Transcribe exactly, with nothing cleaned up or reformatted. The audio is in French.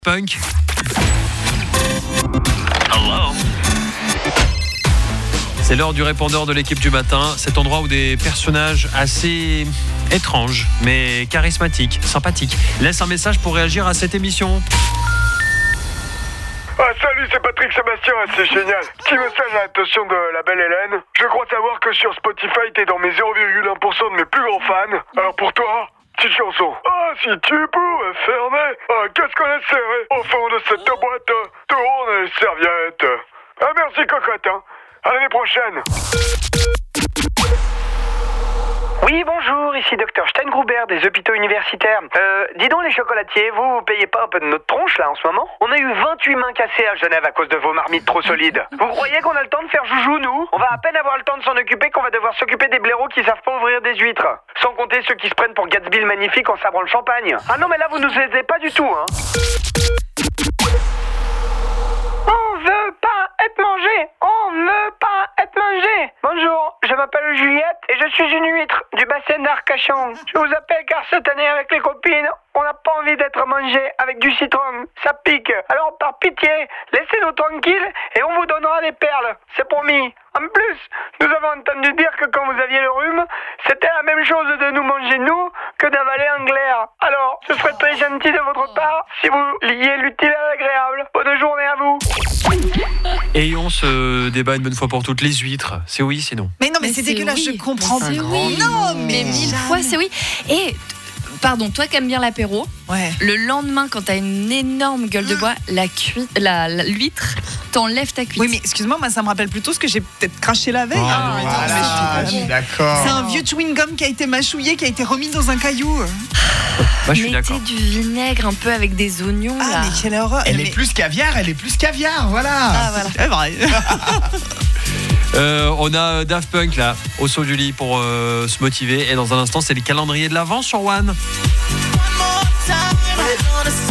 Punk. Hello. C'est l'heure du répondeur de l'équipe du matin, cet endroit où des personnages assez étranges, mais charismatiques, sympathiques, laissent un message pour réagir à cette émission. Ah salut, c'est Patrick Sébastien, c'est génial. Petit message à l'attention de la belle Hélène. Je crois savoir que sur Spotify, t'es dans mes zéro virgule un pour cent de mes plus grands fans. Alors pour toi, petite chanson. Ah, si tu pouvais fermer, ah, qu'est-ce qu'on est serré au fond de cette boîte, tourne les serviettes. Ah merci cocotte, hein. À l'année prochaine. Oui, bonjour, ici Docteur Steingruber des hôpitaux universitaires. Euh, dis donc les chocolatiers, vous, vous payez pas un peu de notre tronche là en ce moment ? On a eu vingt-huit mains cassées à Genève à cause de vos marmites trop solides. Vous croyez qu'on a le temps de faire joujou, nous ? On va à peine avoir le temps de s'en occuper qu'on va devoir s'occuper des blaireaux qui savent pas ouvrir des huîtres. Sans compter ceux qui se prennent pour Gatsby le magnifique en sabrant le champagne. Ah non mais là vous nous aidez pas du tout, hein. On veut pas être mangé, on veut pas être mangé. Bonjour, je m'appelle Juliette et je suis une huître du bassin d'Arcachon. Je vous appelle car cette année avec les copines, on n'a pas envie d'être mangé avec du citron, ça pique. Alors par pitié, laissez-nous tranquilles et on vous donnera des perles, c'est promis. En plus, nous avons entendu dire que quand vous aviez le rhume, c'était la même chose de nous manger nous que d'avaler un glaire. Alors, ce serait très gentil de votre part si vous liez l'utile à l'agréable. Bonne journée à vous. Ayons ce débat une bonne fois pour toutes. Les huîtres, c'est oui, c'est non. Mais non, mais, Mais c'est c'est dégueulasse, oui. je comprends C'est pas. oui. Non, Mais mais mille fois, c'est oui. Et, pardon, toi qui aimes bien l'apéro, Ouais. le lendemain, quand t'as une énorme gueule de bois, la cui- la, la- l'huître, t'enlèves ta cuite. Oui, mais excuse-moi, moi ça me rappelle plutôt ce que j'ai peut-être craché la veille. Oh, Ah, mais non, Voilà, mais je je- suis d'accord. C'est un vieux chewing-gum qui a été mâchouillé, qui a été remis dans un caillou. Moi, je suis Mettez d'accord. du vinaigre un peu avec des oignons, Ah, là. mais quelle horreur. Elle Mais- est plus caviar, elle est plus caviar, voilà. Ah, voilà. C'est vrai. Euh, on a Daft Punk là, au saut du lit pour euh, se motiver. Et dans un instant, c'est le calendrier de l'Avent sur One. One more time, I wanna